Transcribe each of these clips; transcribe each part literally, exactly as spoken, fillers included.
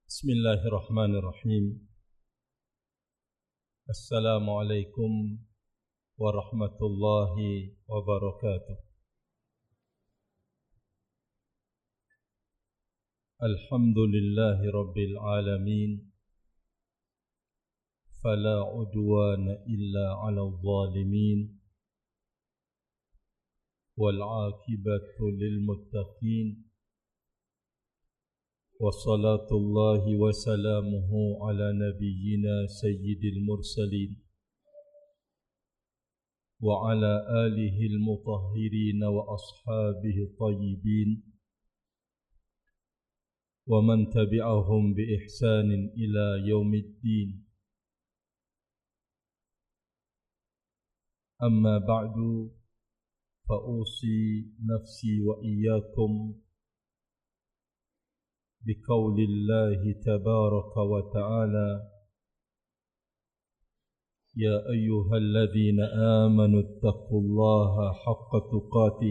Bismillahirrahmanirrahim. Assalamualaikum warahmatullahi wabarakatuh. Alhamdulillahi rabbil alamin. Fala udwana illa 'alal zalimin. Wal 'aqibatu lil muttaqin. وصلاة الله وسلامه على نبينا سيد المرسلين وعلى آله المطهرين وأصحابه الطيبين ومن تبعهم بإحسان إلى يوم الدين. أما بعد فأوصي نفسي وإياكم بقول الله تبارك وتعالى: يا أيها الذين آمنوا اتقوا الله حق تقاته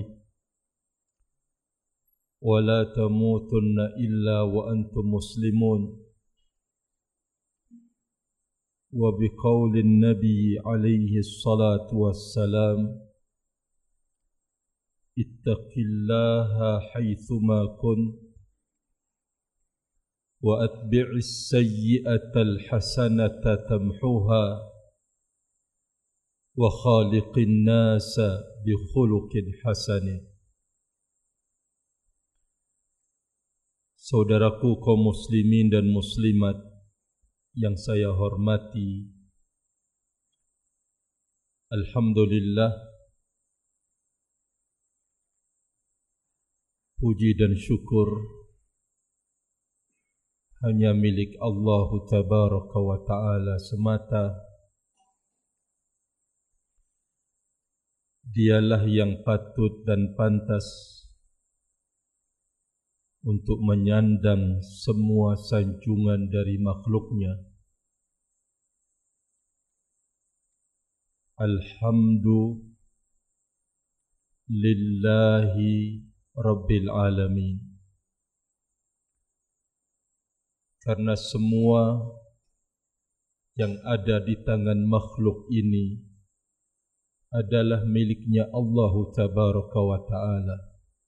ولا تموتن إلا وأنتم مسلمون. وبقول النبي عليه الصلاة والسلام: اتق الله حيثما كنت وأتبع السيئة الحسنة تمحوها وخالق الناس بخلق حسن. Saudaraku kaum muslimin dan muslimat yang saya hormati, alhamdulillah, puji dan syukur hanya milik Allah Tabaraka wa Ta'ala semata. Dialah yang patut dan pantas untuk menyandang semua sanjungan dari makhluknya. Alhamdulillahi Rabbil Alamin. Karena semua yang ada di tangan makhluk ini adalah miliknya Allah Tabaraka wa Ta'ala.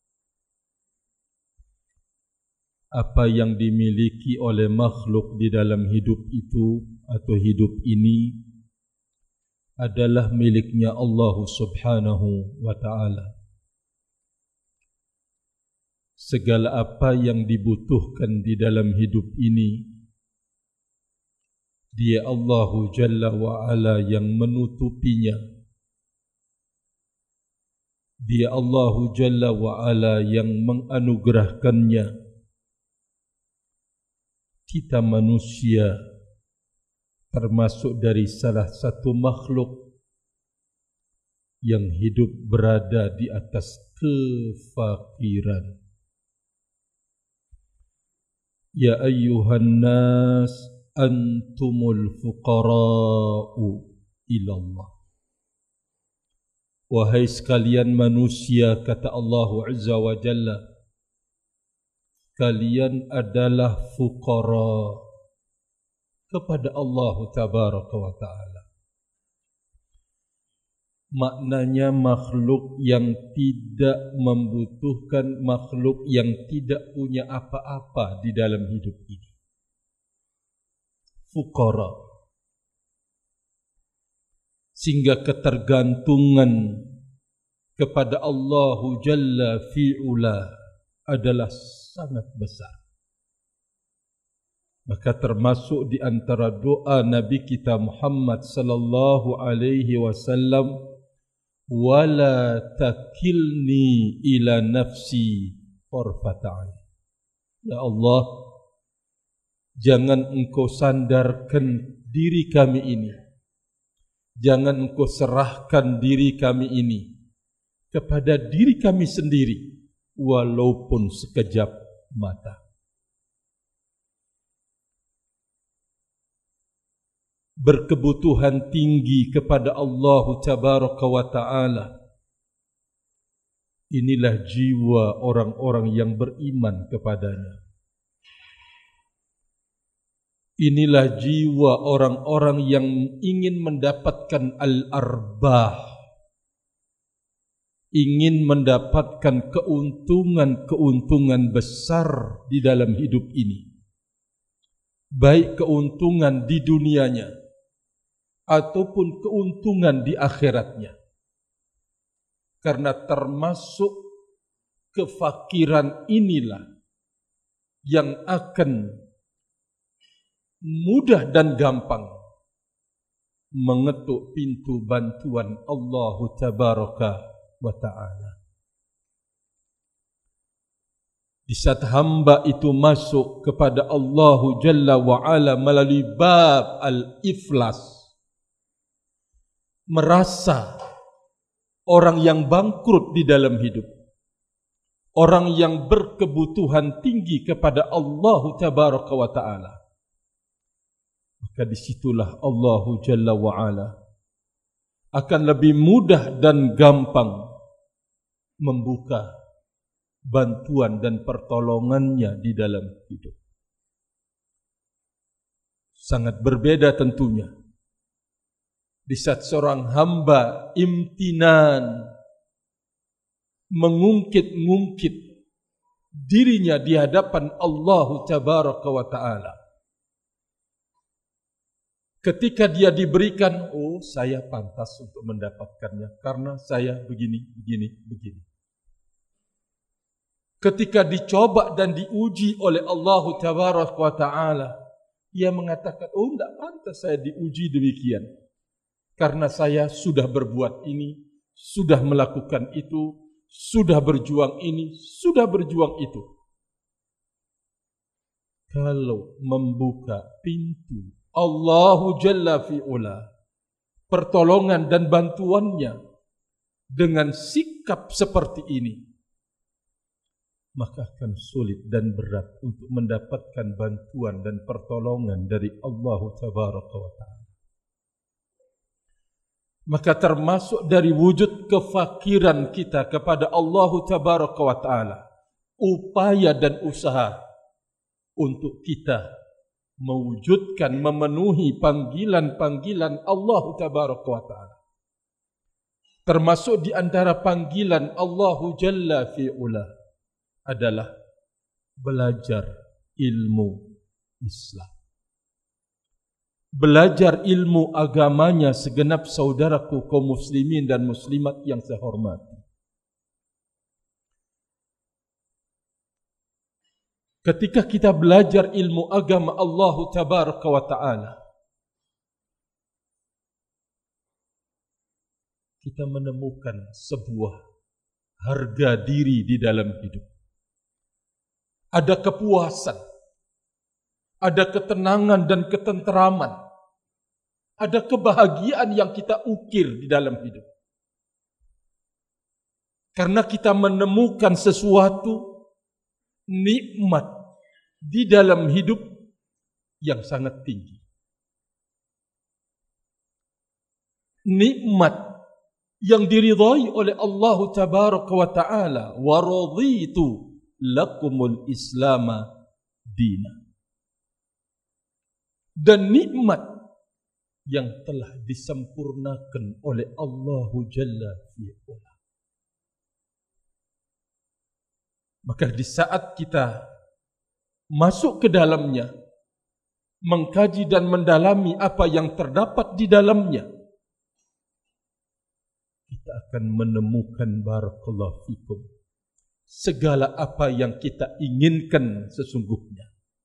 Apa yang dimiliki oleh makhluk di dalam hidup itu atau hidup ini adalah miliknya Allah Subhanahu wa Ta'ala. Segala apa yang dibutuhkan di dalam hidup ini, Dia Allah Jalla wa Ala yang menutupinya. Dia Allah Jalla wa Ala yang menganugerahkannya. Kita manusia termasuk dari salah satu makhluk yang hidup berada di atas kefakiran. Ya ayyuhan nas antumul fuqara'u ilallah. Wahai sekalian manusia, kata Allah Azza wa Jalla, kalian adalah fuqara kepada Allah Tabaraka wa Ta'ala. Maknanya makhluk yang tidak membutuhkan, makhluk yang tidak punya apa-apa di dalam hidup ini. Fuqara. Sehingga ketergantungan kepada Allah Jalla fi'ula adalah sangat besar. Maka termasuk di antara doa Nabi kita Muhammad sallallahu alaihi wasallam, wala takilni ila nafsi tarfata'in. Ya Allah, jangan engkau sandarkan diri kami ini, jangan engkau serahkan diri kami ini kepada diri kami sendiri walaupun sekejap mata. Berkebutuhan tinggi kepada Allah Tabaraka wa Ta'ala. Inilah jiwa orang-orang yang beriman kepadanya. Inilah jiwa orang-orang yang ingin mendapatkan al-arbah, ingin mendapatkan keuntungan-keuntungan besar di dalam hidup ini, baik keuntungan di dunianya ataupun keuntungan di akhiratnya. Karena termasuk kefakiran inilah yang akan mudah dan gampang mengetuk pintu bantuan Allah Tabaraka wa Ta'ala. Di saat hamba itu masuk kepada Allah Jalla wa Ala melalui bab al-iflas, merasa orang yang bangkrut di dalam hidup, orang yang berkebutuhan tinggi kepada Allah Tabaraka wa Ta'ala, maka disitulah Allah Jalla wa Ala akan lebih mudah dan gampang membuka bantuan dan pertolongannya di dalam hidup. Sangat berbeda tentunya di saat seorang hamba imtinan mengungkit-ungkit dirinya di hadapan Allah Tabaraka wa Ta'ala. Ketika dia diberikan, oh saya pantas untuk mendapatkannya karena saya begini, begini, begini. Ketika dicoba dan diuji oleh Allah Tabaraka wa Ta'ala, dia mengatakan, oh tidak pantas saya diuji demikian. Karena saya sudah berbuat ini, sudah melakukan itu, sudah berjuang ini, sudah berjuang itu. Kalau membuka pintu Allahu Jalla fi'ula, pertolongan dan bantuannya dengan sikap seperti ini, maka akan sulit dan berat untuk mendapatkan bantuan dan pertolongan dari Allah Tabaraka wa Ta'ala. Maka termasuk dari wujud kefakiran kita kepada Allah Tabaraka wa Ta'ala, upaya dan usaha untuk kita mewujudkan, memenuhi panggilan-panggilan Allah Tabaraka wa Ta'ala. Termasuk di antara panggilan Allahu Jalla fi'ula adalah belajar ilmu Islam. Belajar ilmu agamanya segenap saudaraku kaum muslimin dan muslimat yang saya hormati. Ketika kita belajar ilmu agama Allah Tabaraka wa Ta'ala, kita menemukan sebuah harga diri di dalam hidup. Ada kepuasan, ada ketenangan dan ketenteraman, ada kebahagiaan yang kita ukir di dalam hidup. Karena kita menemukan sesuatu nikmat di dalam hidup yang sangat tinggi. Nikmat yang diridhai oleh Allah Tabaraka wa Ta'ala, wa raditu lakumul islama dina. Dan nikmat yang telah disempurnakan oleh Allah Jalla fi'ula. Maka di saat kita masuk ke dalamnya, mengkaji dan mendalami apa yang terdapat di dalamnya, kita akan menemukan barakallahu fikum segala apa yang kita inginkan sesungguhnya.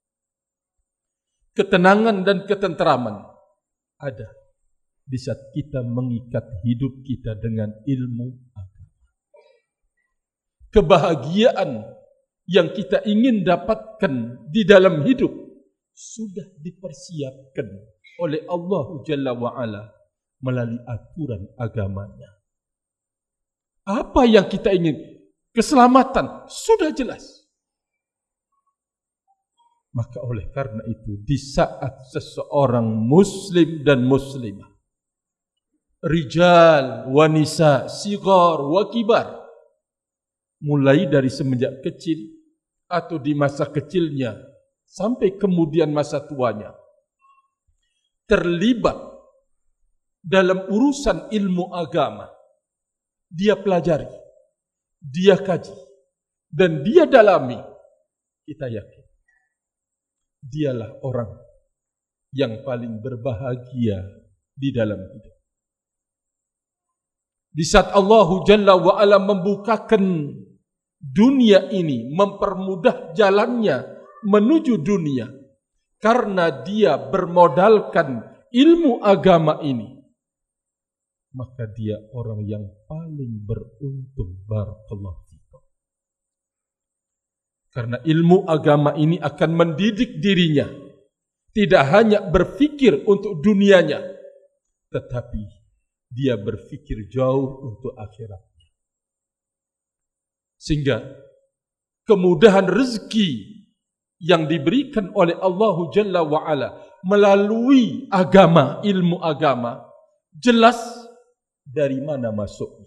Ketenangan dan ketenteraman ada di saat kita mengikat hidup kita dengan ilmu agama. Kebahagiaan yang kita ingin dapatkan di dalam hidup sudah dipersiapkan oleh Allah Jalla wa'ala melalui aturan agamanya. Apa yang kita ingin? Keselamatan sudah jelas. Maka oleh karena itu, di saat seseorang muslim dan muslimah, rijal, wanisa, sigar, wa kibar, mulai dari semenjak kecil atau di masa kecilnya sampai kemudian masa tuanya, terlibat dalam urusan ilmu agama, dia pelajari, dia kaji, dan dia dalami, kita yakin dialah orang yang paling berbahagia di dalam hidup. Di saat Allah Jalla wa'ala membukakan dunia ini, mempermudah jalannya menuju dunia, karena dia bermodalkan ilmu agama ini, maka dia orang yang paling beruntung. Barakallahu fikum. Karena ilmu agama ini akan mendidik dirinya, tidak hanya berfikir untuk dunianya, tetapi dia berfikir jauh untuk akhiratnya. Sehingga kemudahan rezeki yang diberikan oleh Allah Jalla wa'ala melalui agama, ilmu agama, jelas dari mana masuknya,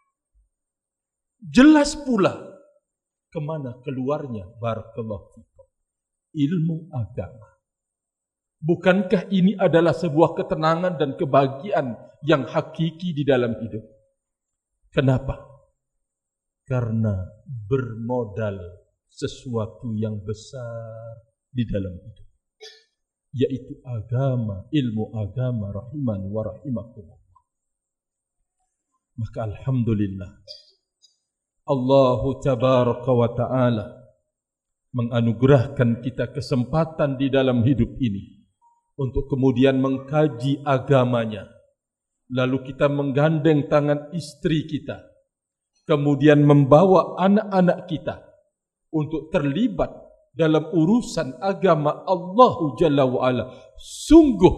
jelas pula kemana keluarnya. Barakallahu fikum. Ilmu agama. Bukankah ini adalah sebuah ketenangan dan kebahagiaan yang hakiki di dalam hidup? Kenapa? Karena bermodal sesuatu yang besar di dalam hidup, yaitu agama, ilmu agama, rahimani wa rahimakumullah. Maka alhamdulillah, Allah tabaraka wa ta'ala menganugerahkan kita kesempatan di dalam hidup ini untuk kemudian mengkaji agamanya, lalu kita menggandeng tangan istri kita, kemudian membawa anak-anak kita untuk terlibat dalam urusan agama Allah Jalla wa'ala. Sungguh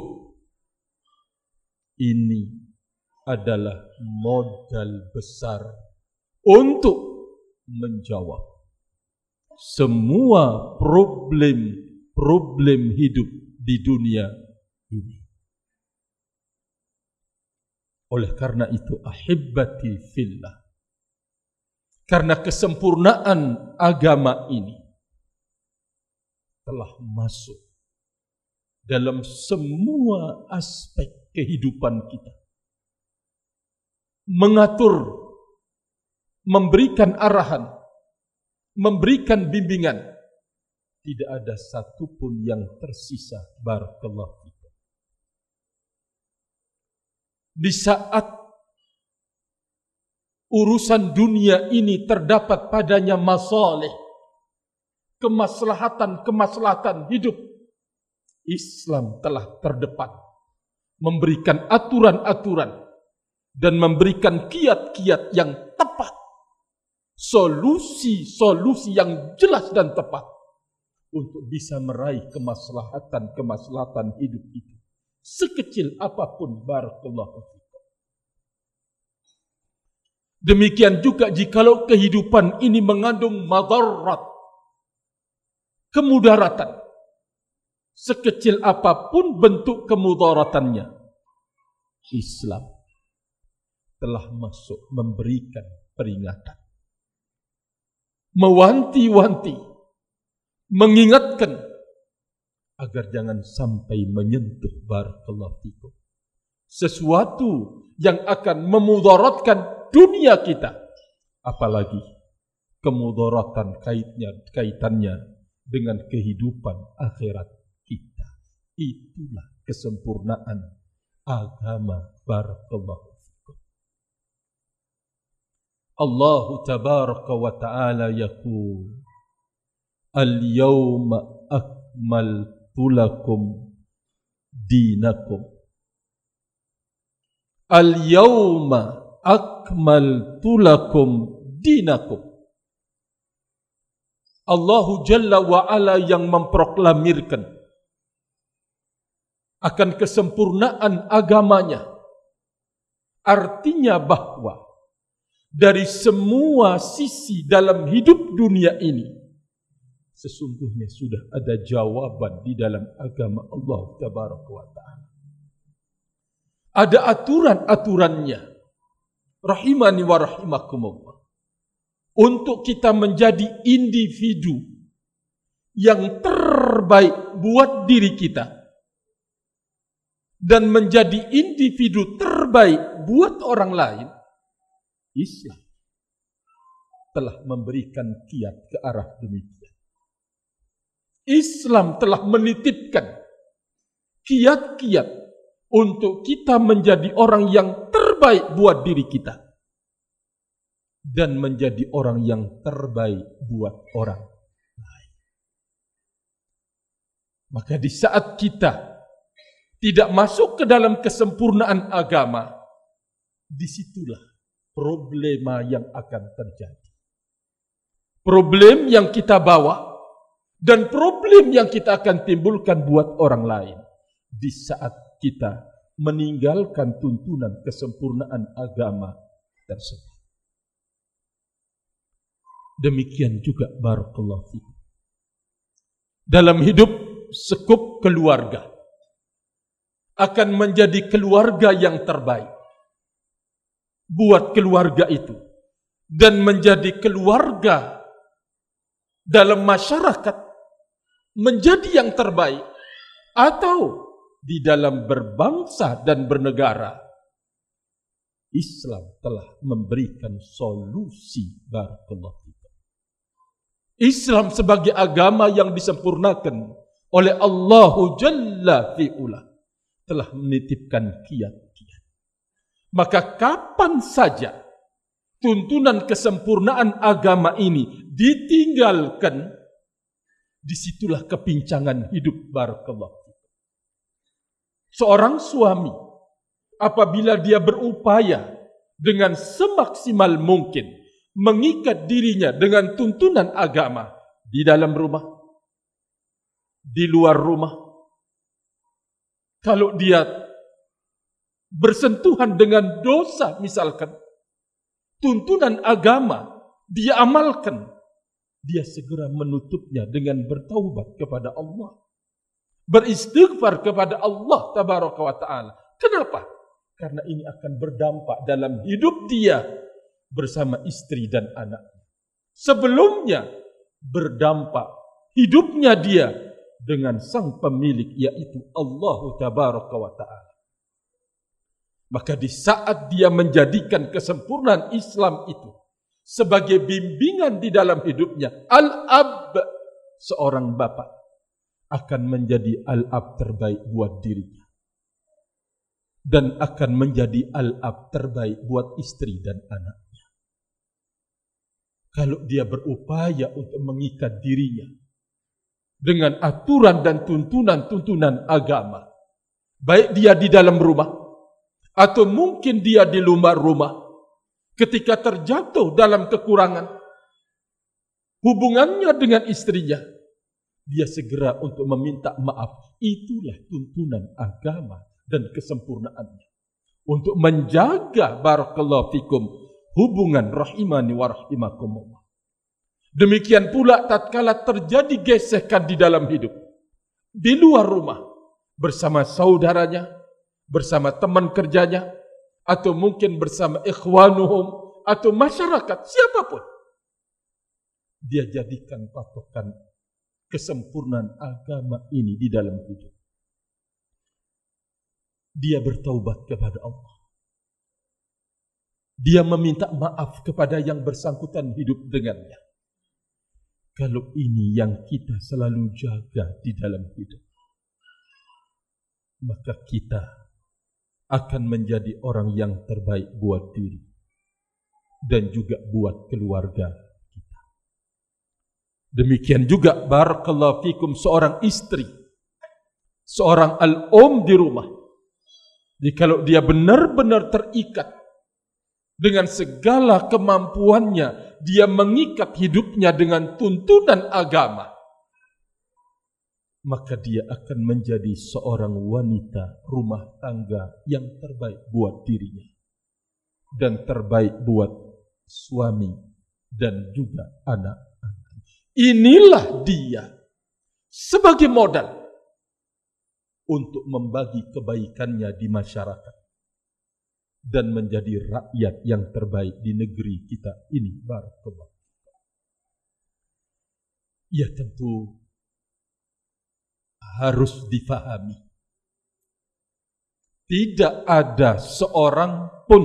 ini adalah modal besar untuk menjawab semua problem-problem hidup di dunia ini. Oleh karena itu, ahibbati fillah, karena kesempurnaan agama ini telah masuk dalam semua aspek kehidupan kita, mengatur, memberikan arahan, memberikan bimbingan. Tidak ada satupun yang tersisa. Barakallahu fikum. Di saat urusan dunia ini terdapat padanya masalih, kemaslahatan-kemaslahatan hidup, Islam telah terdepan, memberikan aturan-aturan dan memberikan kiat-kiat yang tepat, solusi-solusi yang jelas dan tepat untuk bisa meraih kemaslahatan-kemaslahatan hidup itu, sekecil apapun. Barakallahu fikum. Demikian juga jikalau kehidupan ini mengandung madarat, kemudaratan, sekecil apapun bentuk kemudaratannya, Islam telah masuk memberikan peringatan, mewanti-wanti, mengingatkan agar jangan sampai menyentuh, barakallahu fikum, sesuatu yang akan memudaratkan dunia kita, apalagi kemudaratan kaitnya, kaitannya dengan kehidupan akhirat kita. Itulah kesempurnaan agama. Barakallahu fikum. Allah tabaraka wa ta'ala yaqul, al-yawma akmaltu lakum dinakum. Al-yawma akmaltu lakum dinakum. Allah Jalla wa'ala yang memproklamirkan akan kesempurnaan agamanya. Artinya bahwa dari semua sisi dalam hidup dunia ini, sesungguhnya sudah ada jawaban di dalam agama Allah Tabaraka wa Ta'ala. Ada aturan-aturannya, rahimani wa rahimakumullah, untuk kita menjadi individu yang terbaik buat diri kita, dan menjadi individu terbaik buat orang lain, Islam telah memberikan kiat ke arah demikian. Islam telah menitipkan kiat-kiat untuk kita menjadi orang yang terbaik buat diri kita dan menjadi orang yang terbaik buat orang lain. Maka di saat kita tidak masuk ke dalam kesempurnaan agama, disitulah problema yang akan terjadi. Problem yang kita bawa dan problem yang kita akan timbulkan buat orang lain di saat kita meninggalkan tuntunan kesempurnaan agama tersebut. Demikian juga barakallahu fikum dalam hidup sekup keluarga akan menjadi keluarga yang terbaik buat keluarga itu dan menjadi keluarga dalam masyarakat menjadi yang terbaik atau di dalam berbangsa dan bernegara. Islam telah memberikan solusi barakallahu fikum. Islam sebagai agama yang disempurnakan oleh Allah Jalla fi'ula telah menitipkan kiat-kiat. Maka kapan saja tuntunan kesempurnaan agama ini ditinggalkan, disitulah kepincangan hidup barakallahu fikum. Seorang suami apabila dia berupaya dengan semaksimal mungkin mengikat dirinya dengan tuntunan agama di dalam rumah, di luar rumah, kalau dia bersentuhan dengan dosa misalkan, tuntunan agama dia amalkan, dia segera menutupnya dengan bertaubat kepada Allah, beristighfar kepada Allah tabaraka wa ta'ala. Kenapa? Karena ini akan berdampak dalam hidup dia bersama istri dan anaknya. Sebelumnya berdampak hidupnya dia dengan sang pemilik, yaitu Allah tabaraka wa ta'ala. Maka di saat dia menjadikan kesempurnaan Islam itu sebagai bimbingan di dalam hidupnya, al-ab, seorang bapak akan menjadi al-ab terbaik buat dirinya dan akan menjadi al-ab terbaik buat istri dan anaknya. Kalau dia berupaya untuk mengikat dirinya dengan aturan dan tuntunan-tuntunan agama, baik dia di dalam rumah atau mungkin dia di luar rumah, ketika terjatuh dalam kekurangan hubungannya dengan istrinya, dia segera untuk meminta maaf. Itulah tuntunan agama dan kesempurnaannya untuk menjaga barakallahu fikum hubungan rahimani wa rahimakumullah. Demikian pula tatkala terjadi gesekan di dalam hidup, di luar rumah, bersama saudaranya, bersama teman kerjanya, atau mungkin bersama ikhwanuhum, atau masyarakat, siapapun, dia jadikan patokan kesempurnaan agama ini di dalam hidup. Dia bertaubat kepada Allah. Dia meminta maaf kepada yang bersangkutan hidup dengannya. Kalau ini yang kita selalu jaga di dalam hidup, maka kita akan menjadi orang yang terbaik buat diri dan juga buat keluarga kita. Demikian juga barakallahu fikum seorang istri, seorang al-um di rumah. Jadi kalau dia benar-benar terikat dengan segala kemampuannya, dia mengikat hidupnya dengan tuntunan agama, maka dia akan menjadi seorang wanita rumah tangga yang terbaik buat dirinya dan terbaik buat suami dan juga anak-anak. Inilah dia sebagai modal untuk membagi kebaikannya di masyarakat dan menjadi rakyat yang terbaik di negeri kita ini. Barakallahu. Ya tentu harus difahami tidak ada seorang pun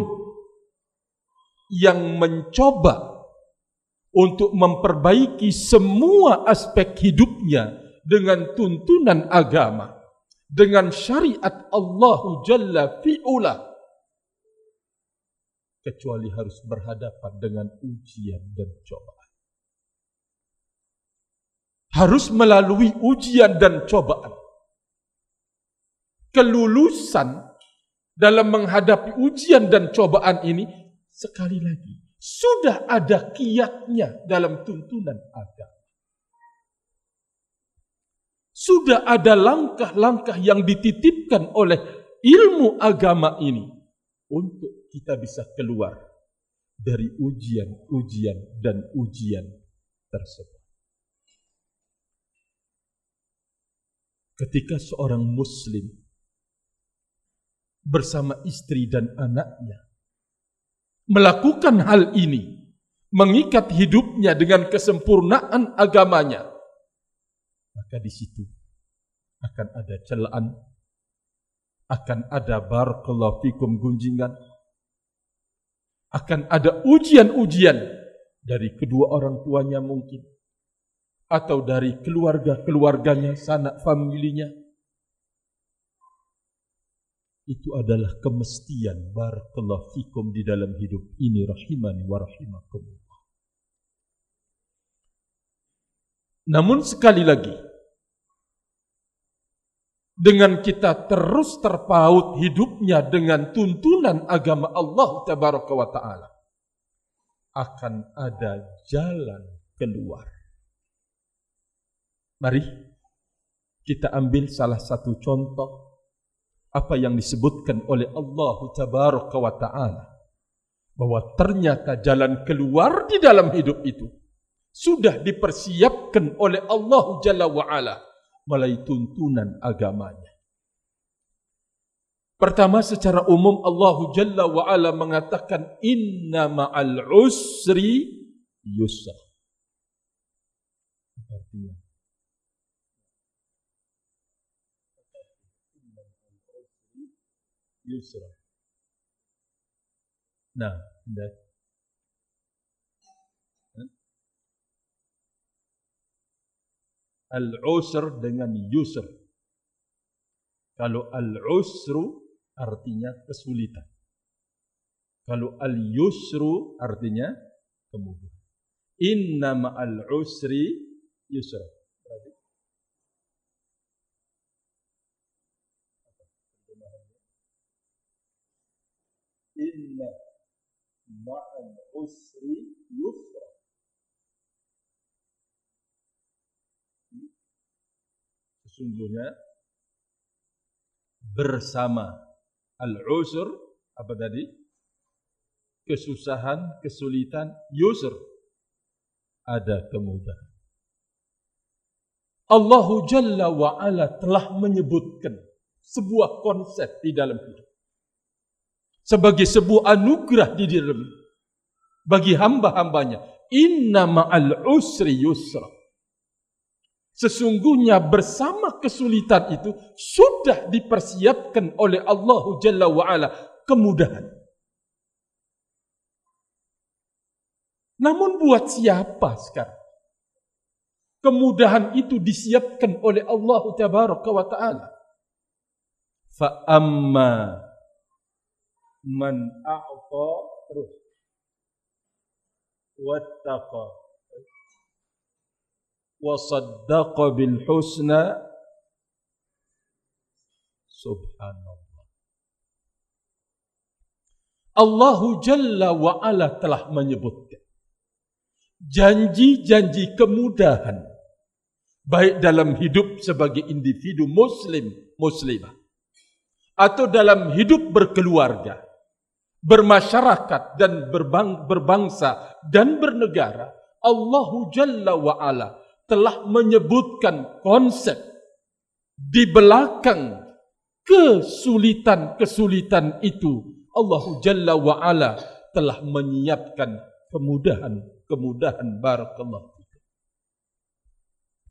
yang mencoba untuk memperbaiki semua aspek hidupnya dengan tuntunan agama, dengan syariat Allah Jalla fi'ula, kecuali harus berhadapan dengan ujian dan cobaan. Harus melalui ujian dan cobaan. Kelulusan dalam menghadapi ujian dan cobaan ini, sekali lagi, sudah ada kiatnya dalam tuntunan agama. Sudah ada langkah-langkah yang dititipkan oleh ilmu agama ini untuk kita bisa keluar dari ujian-ujian dan ujian tersebut. Ketika seorang muslim bersama istri dan anaknya melakukan hal ini, mengikat hidupnya dengan kesempurnaan agamanya, maka di situ akan ada celaan, akan ada barakallahu fikum gunjingan, akan ada ujian-ujian dari kedua orang tuanya mungkin, atau dari keluarga-keluarganya, sanak familinya. Itu adalah kemestian barakallahu fikum di dalam hidup ini, rahimani wa rahimakumullah. Namun sekali lagi, dengan kita terus terpaut hidupnya dengan tuntunan agama Allah Tabaraka wa Ta'ala, akan ada jalan keluar. Mari kita ambil salah satu contoh apa yang disebutkan oleh Allah Tabaraka wa Ta'ala, bahwa ternyata jalan keluar di dalam hidup itu sudah dipersiapkan oleh Allah Jalla wa Ala melalui tuntunan agamanya. Pertama, secara umum Allah Jalla wa Ala mengatakan inna ma'al usri yusra. Artinya yusra. Nah, dah. Al-usr dengan yusr. Kalau al-usru artinya kesulitan. Kalau al-yusru artinya kemudahan. Inna ma'al usri yusra. Inna ma'al usri yusra. Sesungguhnya bersama al-usr, apa tadi? Kesusahan, kesulitan, yusr, ada kemudahan. Allah Jalla wa Ala telah menyebutkan sebuah konsep di dalam hidup sebagai sebuah anugerah di dalam bagi hamba-hambanya. Inna ma'al usri yusra. Sesungguhnya bersama kesulitan itu sudah dipersiapkan oleh Allah Jalla wa Ala kemudahan. Namun buat siapa sekarang? Kemudahan itu disiapkan oleh Allah Tabaraka wa Ta'ala. Fa amma man a'ta terus wattaqa wa saddaqa bil husna, subhanallah. Allah Jalla wa Ala telah menyebutkan janji-janji kemudahan baik dalam hidup sebagai individu muslim muslimah atau dalam hidup berkeluarga, bermasyarakat dan berbang, berbangsa dan bernegara. Allah Jalla wa Ala telah menyebutkan konsep di belakang kesulitan-kesulitan itu. Allah Jalla wa Ala telah menyiapkan kemudahan-kemudahan. Barakallahu.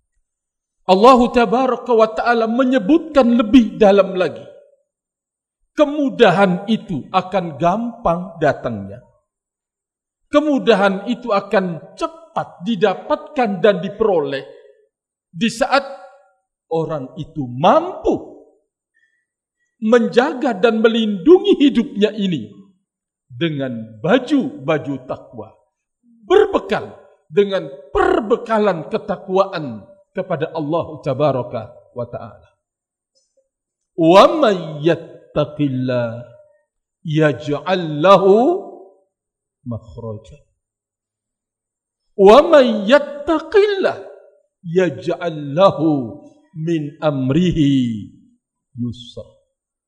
Allah Tabaraka wa Ta'ala menyebutkan lebih dalam lagi kemudahan itu akan gampang datangnya. Kemudahan itu akan cepat didapatkan dan diperoleh di saat orang itu mampu menjaga dan melindungi hidupnya ini dengan baju-baju takwa, berbekal dengan perbekalan ketakwaan kepada Allah Tabaraka wa Ta'ala. Wa may yattaqillah yaj'al lahu makhraja. Wa may yattaqillah yaj'al lahu min amrihi yusra.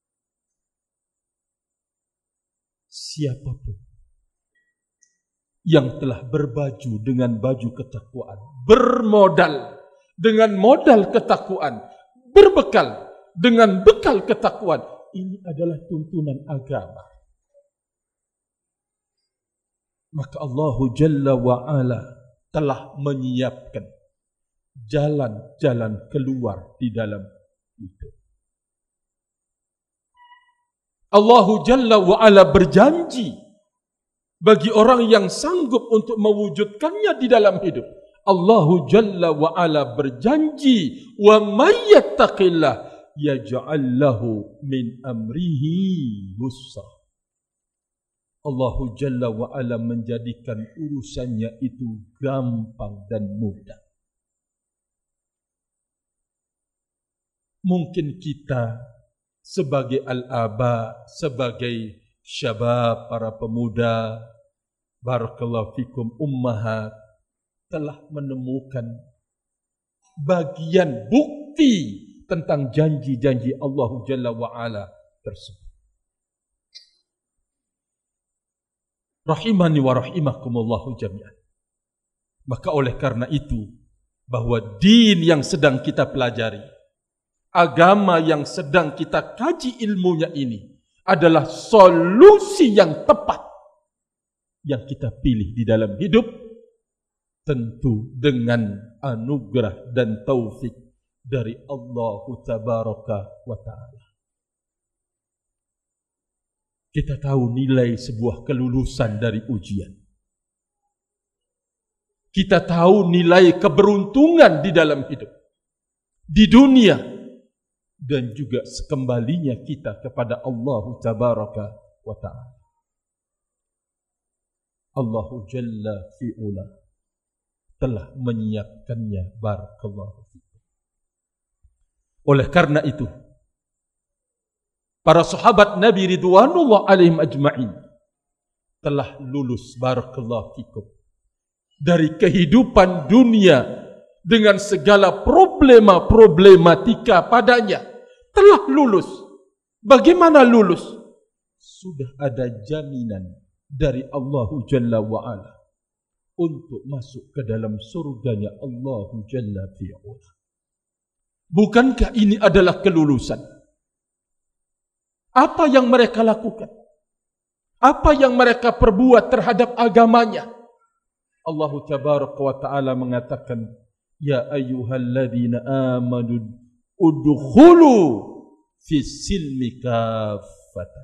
Siapapun yang telah berbaju dengan baju ketakwaan, bermodal dengan modal ketakwaan, berbekal dengan bekal ketakwaan, ini adalah tuntunan agama. Maka Allah Jalla wa'ala telah menyiapkan jalan-jalan keluar di dalam hidup. Allah Jalla wa'ala berjanji bagi orang yang sanggup untuk mewujudkannya di dalam hidup. Allah Jalla wa'ala berjanji, wa may yattaqillah yaj'al lahu min amrihi yusra. Allah Jalla wa'ala menjadikan urusannya itu gampang dan mudah. Mungkin kita sebagai al-aba, sebagai syabab, para pemuda, barakallahu fikum, ummahat, telah menemukan bagian bukti tentang janji-janji Allah Jalla wa'ala tersebut. Rahimani wa rahimakumullahu jami'an. Maka oleh karena itu, bahwa din yang sedang kita pelajari, agama yang sedang kita kaji ilmunya ini adalah solusi yang tepat yang kita pilih di dalam hidup, tentu dengan anugerah dan taufik dari Allah Tabaraka wa Ta'ala. Kita tahu nilai sebuah kelulusan dari ujian. Kita tahu nilai keberuntungan di dalam hidup, di dunia, dan juga sekembalinya kita kepada Allah Tabaraka wa Ta'ala. Allah Jalla fi'ula telah menyiapkannya, barakallahu fikum. Oleh karena itu, para sahabat Nabi ridwanullah alaihim ajma'in telah lulus, barakallahu fikum, dari kehidupan dunia dengan segala problema-problematika padanya. Telah lulus. Bagaimana lulus? Sudah ada jaminan dari Allah Jalla wa'ala untuk masuk ke dalam surganya Allah Jalla fi'ula. Bukankah ini adalah kelulusan? Apa yang mereka lakukan? Apa yang mereka perbuat terhadap agamanya? Allah Tabaraka wa Ta'ala mengatakan, ya ayyuhalladzina amanu udkhulu fis silmi kaffatan.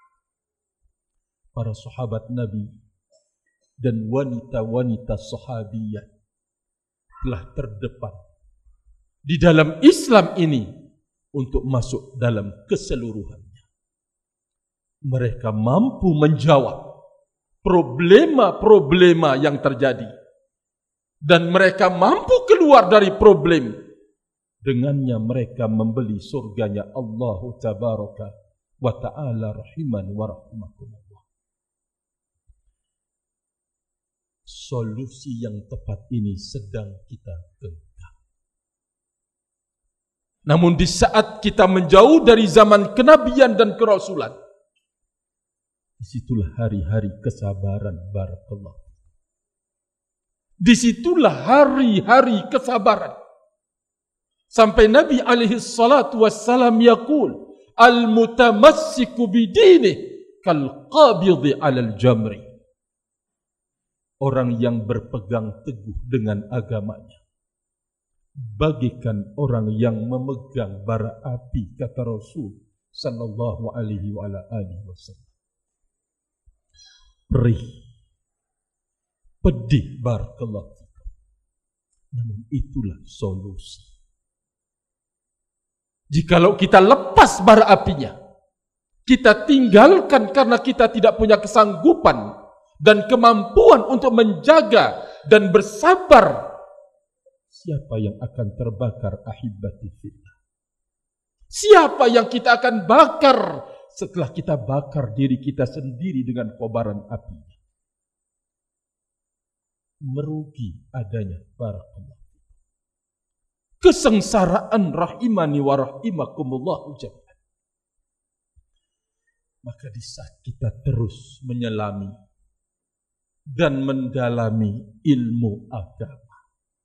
Para sahabat Nabi dan wanita-wanita sahabiyah telah terdepan di dalam Islam ini untuk masuk dalam keseluruhannya. Mereka mampu menjawab problema-problema yang terjadi, dan mereka mampu keluar dari problem. Dengannya mereka membeli surganya Allah Tabaraka wa Ta'ala, rahiman wa rahimakumullah. Solusi yang tepat ini sedang kita genggam. Namun di saat kita menjauh dari zaman kenabian dan kerasulan, disitulah hari-hari kesabaran, barakallah. Disitulah hari-hari kesabaran. Sampai Nabi alaihi salatu wassalam yaqul, al-mutamassiku bidinih kal-qabidhi alal jamri. Orang yang berpegang teguh dengan agamanya bagaikan orang yang memegang bara api, kata Rasul sallallahu alaihi wa ala alihi wasallam. Perih, pedih, barakallahu fikum. Namun itulah solusi. Jikalau kita lepas bara apinya, kita tinggalkan karena kita tidak punya kesanggupan dan kemampuan untuk menjaga dan bersabar, siapa yang akan terbakar ahibbati fillah? Siapa yang kita akan bakar setelah kita bakar diri kita sendiri dengan kobaran apinya? Merugi adanya barakallah. Kesengsaraan rahimani wa rahimakumullah jami'an. Maka di saat kita terus menyelami dan mendalami ilmu agama,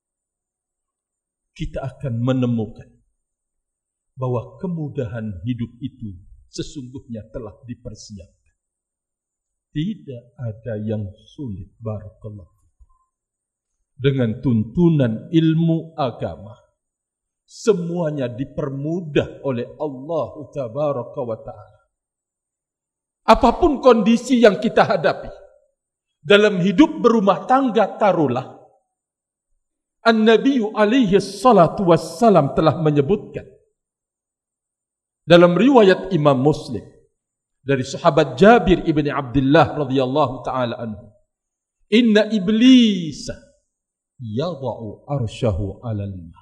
kita akan menemukan bahwa kemudahan hidup itu sesungguhnya telah dipersiapkan. Tidak ada yang sulit barakallah. Dengan tuntunan ilmu agama, semuanya dipermudah oleh Allah Tabaraka wa Ta'ala. Apapun kondisi yang kita hadapi dalam hidup berumah tangga, taruhlah An-Nabi alaihi salatu wassalam telah menyebutkan dalam riwayat Imam Muslim dari sahabat Jabir ibni Abdullah radhiyallahu taala anhu, inna iblis yada'u arsyahu 'alal ma.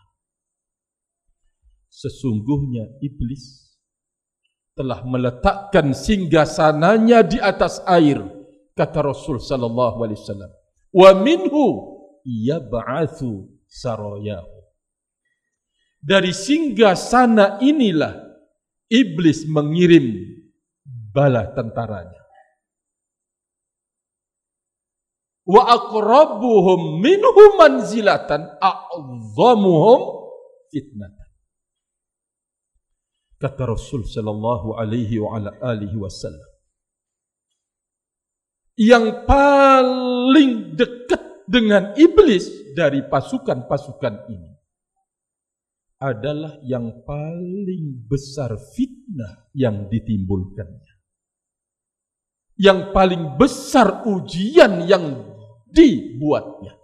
Sesungguhnya iblis telah meletakkan singgasananya di atas air, kata Rasul sallallahu alaihi wasallam. Wa minhu yab'atsu sarayahu. Dari singgasana inilah iblis mengirim bala tentaranya. Wa aqrabuhum minhu manzilatan a'dhamuhum fitnatan. Kata Rasul sallallahu alaihi wa ala alihi wasallam, yang paling dekat dengan iblis dari pasukan-pasukan ini adalah yang paling besar fitnah yang ditimbulkannya, yang paling besar ujian yang dibuatnya.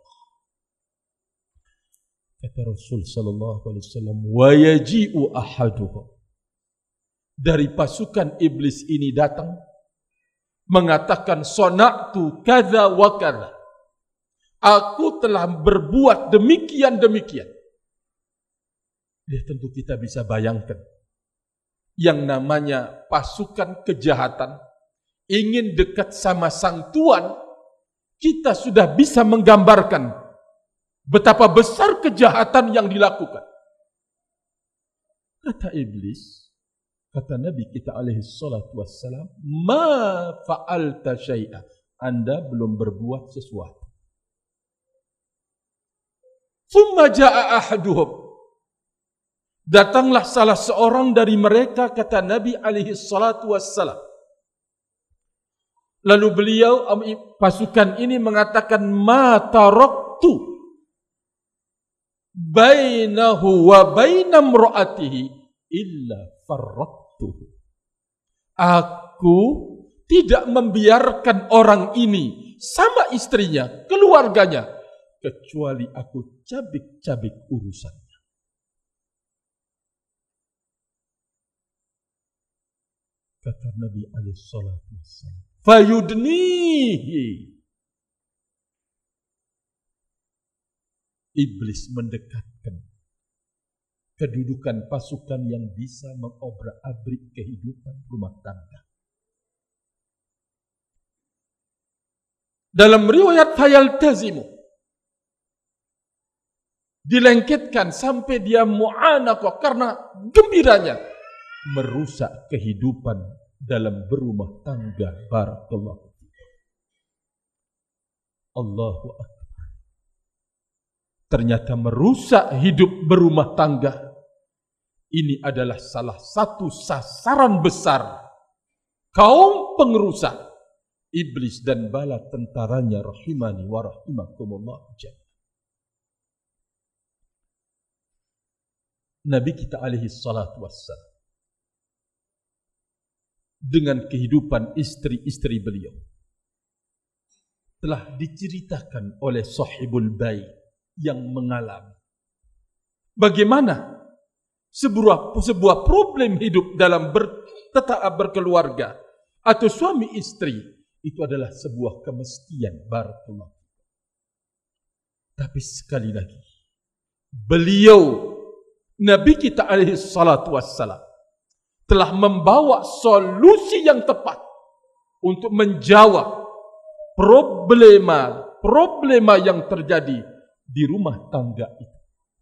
Kata Rasul sallallahu alaihi wasallam, wa yaji'u ahaduhum, dari pasukan iblis ini datang mengatakan sona'tu kadza wa kadza, aku telah berbuat demikian demikian. Ya, tentu kita bisa bayangkan yang namanya pasukan kejahatan ingin dekat sama sang tuan, kita sudah bisa menggambarkan betapa besar kejahatan yang dilakukan. Kata iblis, kata Nabi kita alaihi salatu wassalam, ma fa'alta syai'a, Anda belum berbuat sesuatu. Thumma ja'a ahaduhum, datanglah salah seorang dari mereka, kata Nabi alaihi salatu wassalam. Lalu beliau, pasukan ini mengatakan, ma taraktu bainahu wa baina imra'atihi illa farraqtuhu. Aku tidak membiarkan orang ini sama istrinya, keluarganya, kecuali aku cabik-cabik urusannya. Kata Nabi alaihi salatu wassalam, fayudnihi, iblis mendekatkan kedudukan pasukan yang bisa mengobrak-abrik kehidupan rumah tangga. Dalam riwayat fayaltazimu, dilengketkan sampai dia mu'anaqah karena gembiranya merusak kehidupan dalam berumah tangga. Barakallahu. Allahu akbar. Ternyata merusak hidup berumah tangga ini adalah salah satu sasaran besar kaum pengerusak iblis dan bala tentaranya rahimani wa rahimakumullah. Nabi kita alaihi salatu wassalam dengan kehidupan istri-istri beliau. Telah diceritakan oleh sahibul bait yang mengalami bagaimana sebuah, sebuah problem hidup dalam ber, tetap berkeluarga atau suami istri itu adalah sebuah kemestian. Barakallah. Tapi sekali lagi, beliau Nabi kita alaihi salatu wassalam telah membawa solusi yang tepat untuk menjawab problema problema yang terjadi di rumah tangga itu.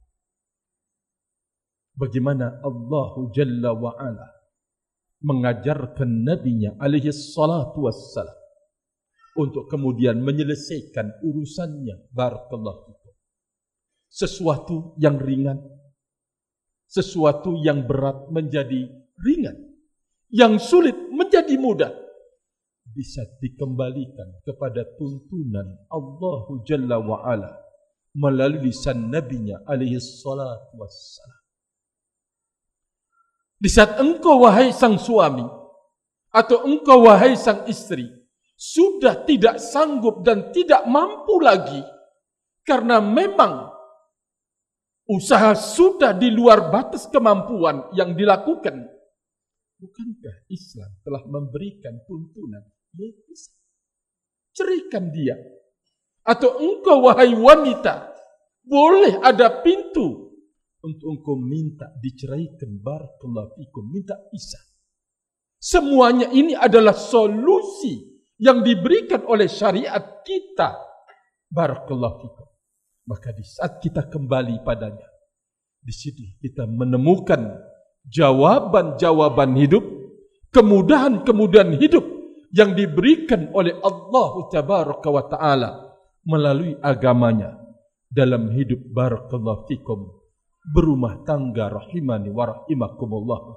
Bagaimana Allah Jalla wa Ala mengajarkan nabinya alaihi salatu wassalam untuk kemudian menyelesaikan urusannya. Barakallahu fikum. Sesuatu yang ringan, sesuatu yang berat menjadi ringan, yang sulit menjadi mudah, bisa dikembalikan kepada tuntunan Allah Jalla wa Ala melalui lisan nabinya alaihi salatu wassalam. Di saat engkau wahai sang suami atau engkau wahai sang istri sudah tidak sanggup dan tidak mampu lagi karena memang usaha sudah di luar batas kemampuan yang dilakukan, bukankah Islam telah memberikan tuntunan? Ya, bisa. Ceraikan dia. Atau engkau wahai wanita, boleh ada pintu untuk engkau minta diceraikan. Barakallahu fikum, minta pisah. Semuanya ini adalah solusi yang diberikan oleh syariat kita. Barakallahu fikum. Maka di saat kita kembali padanya, di sini kita menemukan jawaban-jawaban hidup, kemudahan-kemudahan hidup yang diberikan oleh Allah Tabaraka wa Ta'ala melalui agamanya dalam hidup. Barakallahu fikum, berumah tangga rahimani wa rahimakumullah.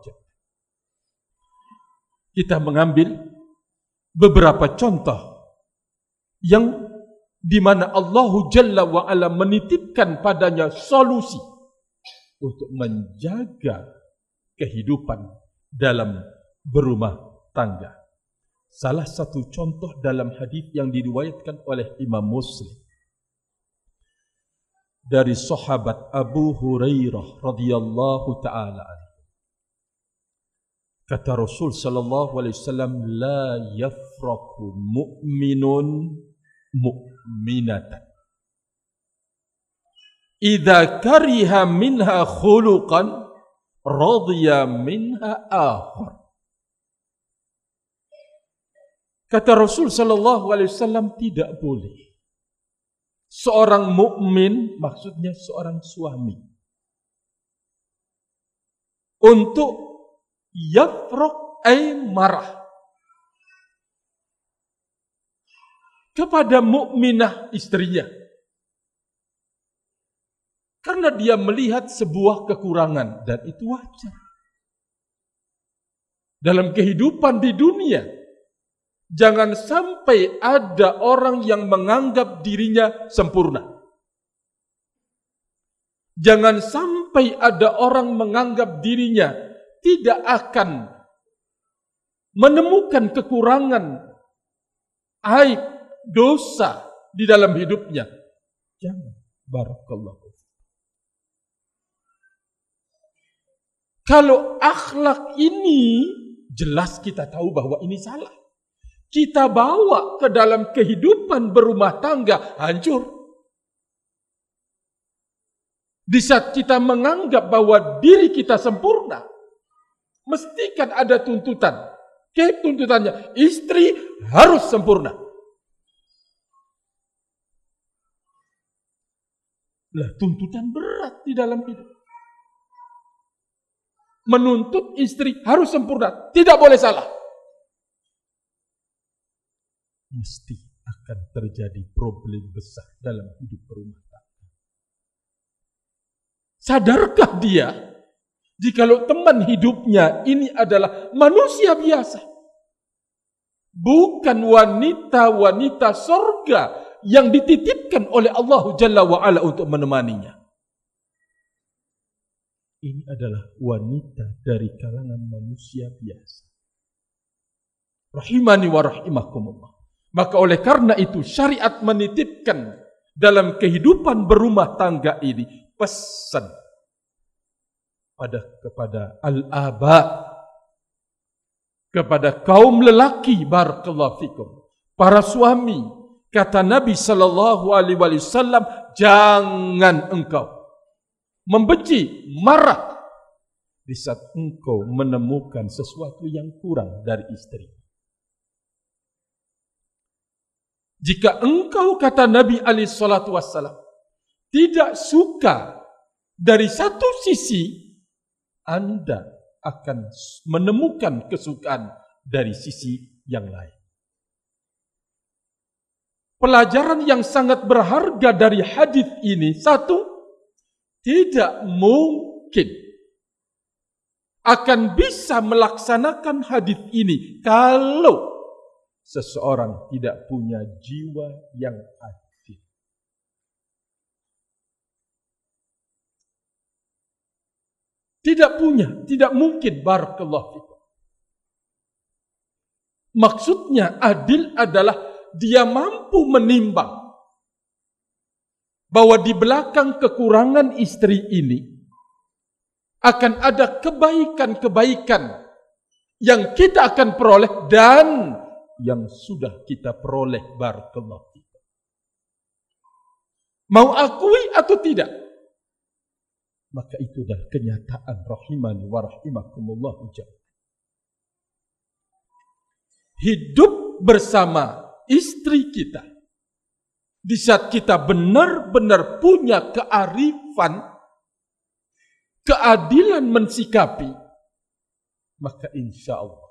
Kita mengambil beberapa contoh yang di mana Allah Jalla wa Ala menitipkan padanya solusi untuk menjaga kehidupan dalam berumah tangga. Salah satu contoh dalam hadis yang diriwayatkan oleh Imam Muslim dari sahabat Abu Hurairah radhiyallahu taala anhu. Kata Rasul sallallahu alaihi wasallam, la yafraku mu'minun mu'minatan idza kariha minha khuluqan radiya minha akhar. Kata Rasul sallallahu alaihi wasallam, tidak boleh seorang mukmin, maksudnya seorang suami, untuk yafraq ay marah kepada mukminah istrinya karena dia melihat sebuah kekurangan, dan itu wajar dalam kehidupan di dunia. Jangan sampai ada orang yang menganggap dirinya sempurna. Jangan sampai ada orang menganggap dirinya tidak akan menemukan kekurangan, aib, dosa di dalam hidupnya. Jangan. Barakallahu. Kalau akhlak ini jelas kita tahu bahwa ini salah. Kita bawa ke dalam kehidupan berumah tangga, hancur. Di saat kita menganggap bahwa diri kita sempurna, mesti kan ada tuntutan. Kayak tuntutannya, istri harus sempurna. Lah, tuntutan berat di dalam hidup. Menuntut istri harus sempurna, tidak boleh salah. Mesti akan terjadi problem besar dalam hidup berumah tangga. Sadarkah dia jikalau teman hidupnya ini adalah manusia biasa, bukan wanita-wanita surga yang dititipkan oleh Allah Jalla wa Ala untuk menemaninya? Ini adalah wanita dari kalangan manusia biasa. Rahimani wa rahimakumullah. Maka oleh karena itu syariat menitipkan dalam kehidupan berumah tangga ini pesan pada kepada al-aba, kepada kaum lelaki, barakallahu fikum, para suami, kata Nabi sallallahu alaihi wasallam, jangan engkau membenci, marah di saat engkau menemukan sesuatu yang kurang dari istri. Jika engkau, kata Nabi alaihi salatu wassalam, tidak suka dari satu sisi, Anda akan menemukan kesukaan dari sisi yang lain. Pelajaran yang sangat berharga dari hadis ini, satu, tidak mungkin akan bisa melaksanakan hadis ini kalau seseorang tidak punya jiwa yang adil. Tidak punya, tidak mungkin, barakallahu fikum. Maksudnya adil adalah dia mampu menimbang bahwa di belakang kekurangan istri ini akan ada kebaikan-kebaikan yang kita akan peroleh dan yang sudah kita peroleh, barakallahu fikum. Mau akui atau tidak, maka itu adalah kenyataan, rahimani wa rahimakumullah. Hidup bersama istri kita di saat kita benar-benar punya kearifan, keadilan mensikapi, maka insya Allah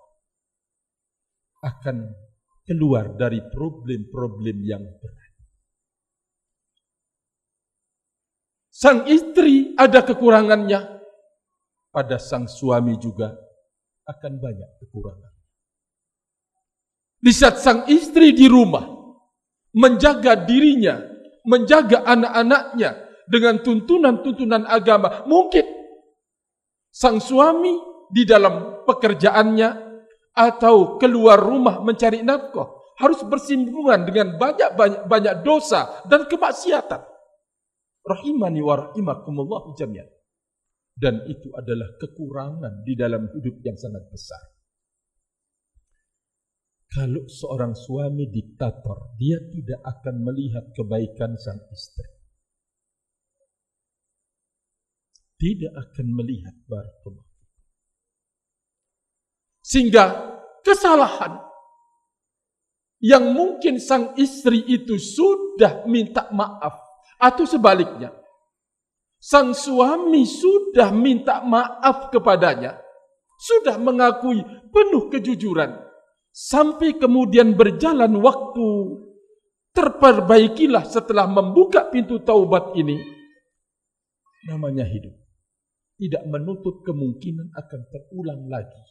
akan keluar dari problem-problem yang berat. Sang istri ada kekurangannya, pada sang suami juga akan banyak kekurangan. Di saat sang istri di rumah menjaga dirinya, menjaga anak-anaknya dengan tuntunan-tuntunan agama, mungkin sang suami di dalam pekerjaannya atau keluar rumah mencari nafkah harus bersinggungan dengan banyak-banyak banyak dosa dan kemaksiatan. Rahimani wa rahimakumullah jami'an. Dan itu adalah kekurangan di dalam hidup yang sangat besar. Kalau seorang suami diktator, dia tidak akan melihat kebaikan sang istri. Tidak akan melihat, barakallahu. Sehingga kesalahan yang mungkin sang istri itu sudah minta maaf, atau sebaliknya, sang suami sudah minta maaf kepadanya, sudah mengakui penuh kejujuran, sampai kemudian berjalan waktu, terperbaikilah setelah membuka pintu taubat ini, namanya hidup. Tidak menutup kemungkinan akan terulang lagi.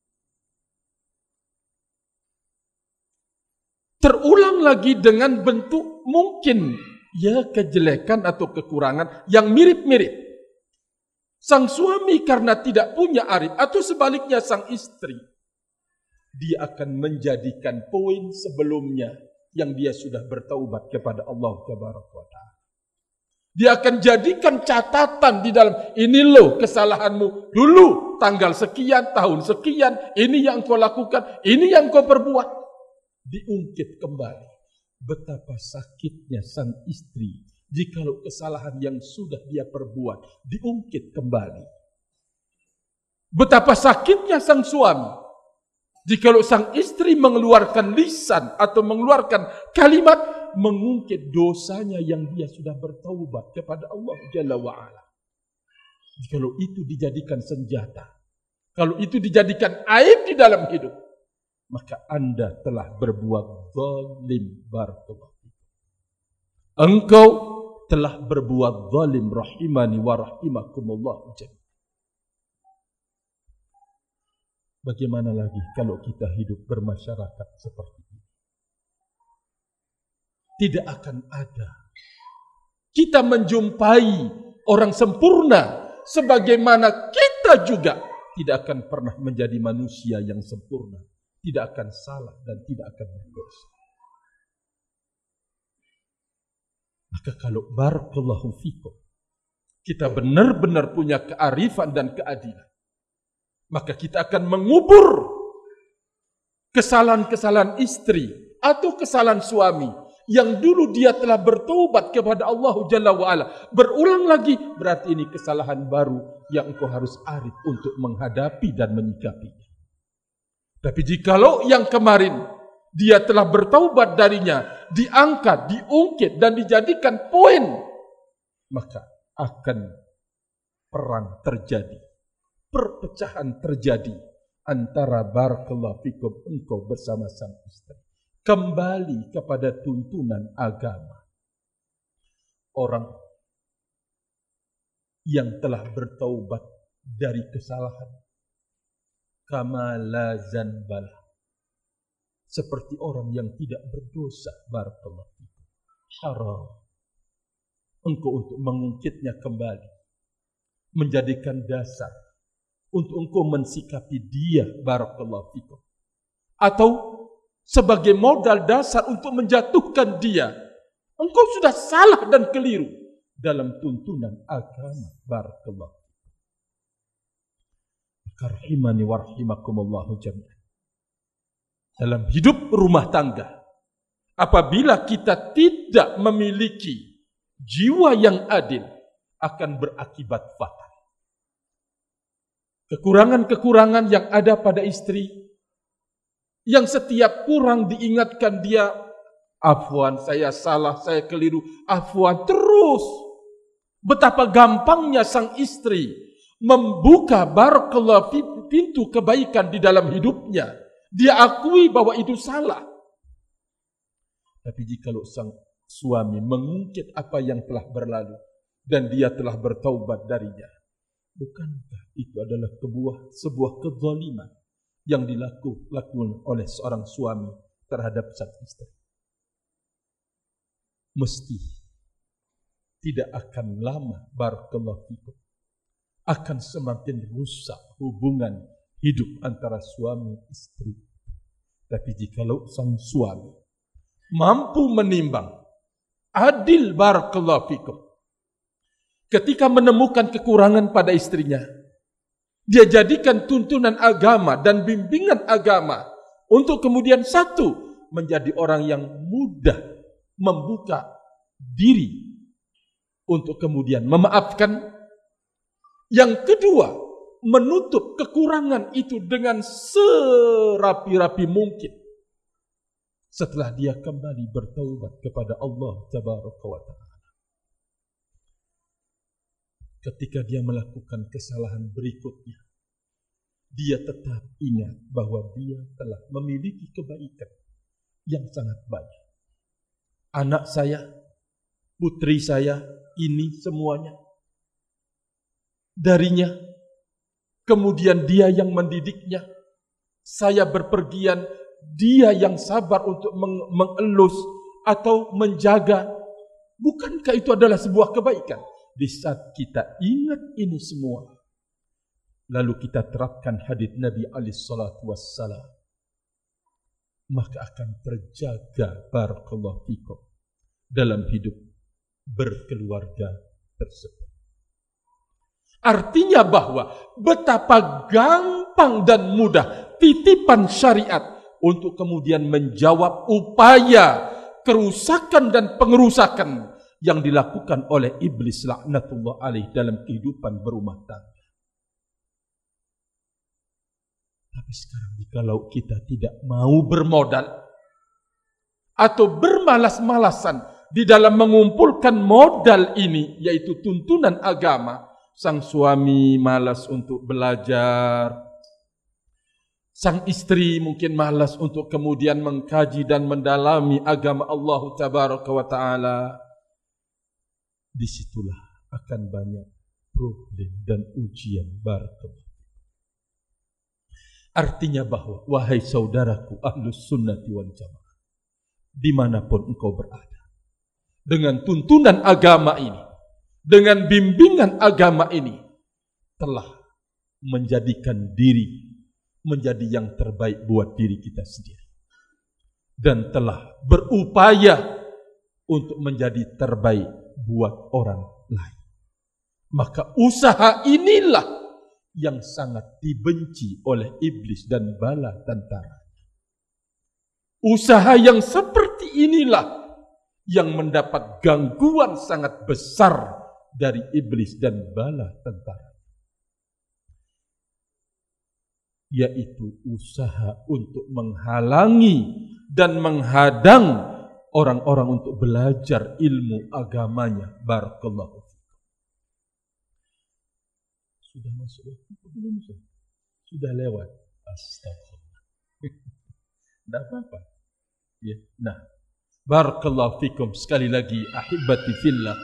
Terulang lagi dengan bentuk mungkin ya kejelekan atau kekurangan yang mirip-mirip. Sang suami karena tidak punya arif, atau sebaliknya sang istri, dia akan menjadikan poin sebelumnya yang dia sudah bertaubat kepada Allah Tabaraka wa Ta'ala. Dia akan jadikan catatan di dalam, ini loh kesalahanmu dulu tanggal sekian, tahun sekian, ini yang kau lakukan, ini yang kau perbuat. Diungkit kembali. Betapa sakitnya sang istri jikalau kesalahan yang sudah dia perbuat diungkit kembali. Betapa sakitnya sang suami jikalau sang istri mengeluarkan lisan atau mengeluarkan kalimat mengungkit dosanya yang dia sudah bertaubat kepada Allah Jalla wa'ala. Jikalau itu dijadikan senjata, kalau itu dijadikan aib di dalam hidup, maka Anda telah berbuat zalim, barakallahu. Engkau telah berbuat zalim, rahimani wa rahimakumullah. Bagaimana lagi kalau kita hidup bermasyarakat seperti ini? Tidak akan ada kita menjumpai orang sempurna, sebagaimana kita juga tidak akan pernah menjadi manusia yang sempurna. tidak akan salah dan tidak akan berdosa. Maka kalau barakallahu fikum, kita benar-benar punya kearifan dan keadilan, maka kita akan mengubur kesalahan-kesalahan istri atau kesalahan suami yang dulu dia telah bertaubat kepada Allah Jalla wa'ala. Berulang lagi, berarti ini kesalahan baru yang engkau harus arif untuk menghadapi dan menyikapinya. Tapi jikalau yang kemarin dia telah bertaubat darinya, diangkat, diungkit dan dijadikan poin, maka akan perang terjadi, perpecahan terjadi antara barakallahu fikum engkau bersama sang istri. Kembali kepada tuntunan agama. Orang yang telah bertaubat dari kesalahan, kama la zanbalah, seperti orang yang tidak berdosa, barakallahu fikum. Haram engkau untuk mengungkitnya kembali, menjadikan dasar untuk engkau mensikapi dia, barakallahu fikum, atau sebagai modal dasar untuk menjatuhkan dia. Engkau sudah salah dan keliru dalam tuntunan agama, barakallahu fikum. Maka rahimani wa rahimakumullahu jami'an. Dalam hidup rumah tangga, apabila kita tidak memiliki jiwa yang adil, akan berakibat fatal. Kekurangan-kekurangan yang ada pada istri, yang setiap kurang diingatkan dia, afwan, saya salah, saya keliru, afwan terus. Betapa gampangnya sang istri membuka barakallahu pintu kebaikan di dalam hidupnya. Dia akui bahwa itu salah. Tapi jikalau sang suami mengungkit apa yang telah berlalu dan dia telah bertaubat darinya, bukankah itu adalah kebuah, sebuah kezaliman yang dilakukan oleh seorang suami terhadap sang istri? Mesti tidak akan lama, barakallahu fikum, akan semakin rusak hubungan hidup antara suami istri. Tapi jikalau sang suami mampu menimbang, adil, barakallahu fikum, ketika menemukan kekurangan pada istrinya, dia jadikan tuntunan agama dan bimbingan agama untuk kemudian satu, menjadi orang yang mudah membuka diri untuk kemudian memaafkan. Yang kedua, menutup kekurangan itu dengan serapi-rapi mungkin setelah dia kembali bertaubat kepada Allah Tabaraka wa Ta'ala. Ketika dia melakukan kesalahan berikutnya, dia tetap ingat bahwa dia telah memiliki kebaikan yang sangat banyak. Anak saya, putri saya, ini semuanya darinya. Kemudian dia yang mendidiknya. Saya berpergian, dia yang sabar untuk meng- mengelus atau menjaga. Bukankah itu adalah sebuah kebaikan? Di saat kita ingat ini semua, lalu kita terapkan hadits Nabi alaihi salatu wassalam, maka akan terjaga barakallahu fikum dalam hidup berkeluarga tersebut. Artinya bahwa betapa gampang dan mudah titipan syariat untuk kemudian menjawab upaya kerusakan dan pengerusakan yang dilakukan oleh iblis laknatullah alaih dalam kehidupan berumah tangga. Tapi sekarang jikalau kita tidak mau bermodal atau bermalas-malasan di dalam mengumpulkan modal ini, yaitu tuntunan agama, sang suami malas untuk belajar, sang istri mungkin malas untuk kemudian mengkaji dan mendalami agama Allah Tabaraka wa Ta'ala, disitulah akan banyak problem dan ujian. Barakallahu. Artinya bahwa, wahai saudaraku ahlus sunnati wal jamaah, dimanapun engkau berada, dengan tuntunan agama ini, dengan bimbingan agama ini, telah menjadikan diri, menjadi yang terbaik buat diri kita sendiri. Dan telah berupaya untuk menjadi terbaik buat orang lain. Maka usaha inilah yang sangat dibenci oleh iblis dan bala tentara. Usaha yang seperti inilah yang mendapat gangguan sangat besar dari iblis dan bala tentara, yaitu usaha untuk menghalangi dan menghadang orang-orang untuk belajar ilmu agamanya. Barakallahu fikum. Sudah masuk waktu belum? Sudah lewat. Astagfirullah. Tidak apa-apa. Ya. Nah, barakallahu fikum. Sekali lagi, ahibati fillah,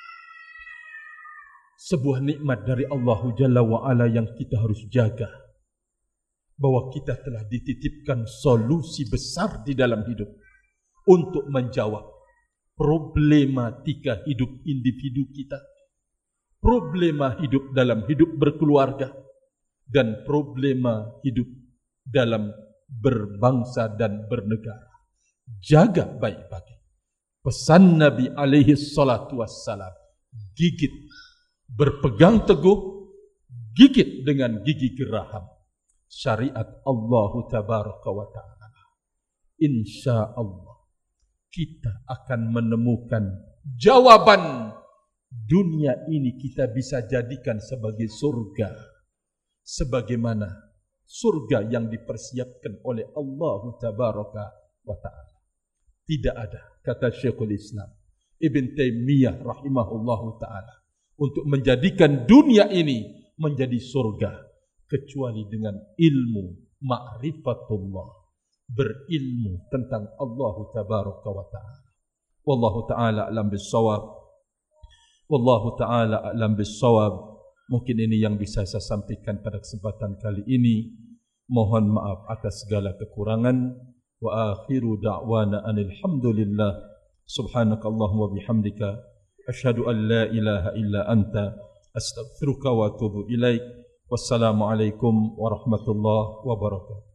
sebuah nikmat dari Allah Jalla wa'ala yang kita harus jaga, bahwa kita telah dititipkan solusi besar di dalam hidup untuk menjawab problematika hidup individu kita, problema hidup dalam hidup berkeluarga, dan problema hidup dalam berbangsa dan bernegara. Jaga baik-baik pesan Nabi alaihi salatu wassalam. Gigit, berpegang teguh, gigit dengan gigi geraham syariat Allah tabaraka wa ta'ala. Insya Allah kita akan menemukan jawaban. Dunia ini kita bisa jadikan sebagai surga, sebagaimana surga yang dipersiapkan oleh Allah tabaraka wa ta'ala. Tidak ada, kata Syekhul Islam Ibn Taimiyah rahimahullahu ta'ala, untuk menjadikan dunia ini menjadi surga kecuali dengan ilmu ma'rifatullah, berilmu tentang Allah tabaraka wa ta'ala. Wallahu ta'ala a'lam bis-shawab. Wallahu ta'ala a'lam bis-shawab. Mungkin ini yang bisa saya sampaikan pada kesempatan kali ini. Mohon maaf atas segala kekurangan. Wa akhiru da'wana anil hamdulillah. Subhanakallahumma wa bihamdika asyhadu an la ilaha illa anta astaghfiruka wa atubu ilaik. Wassalamualaikum warahmatullahi wabarakatuh.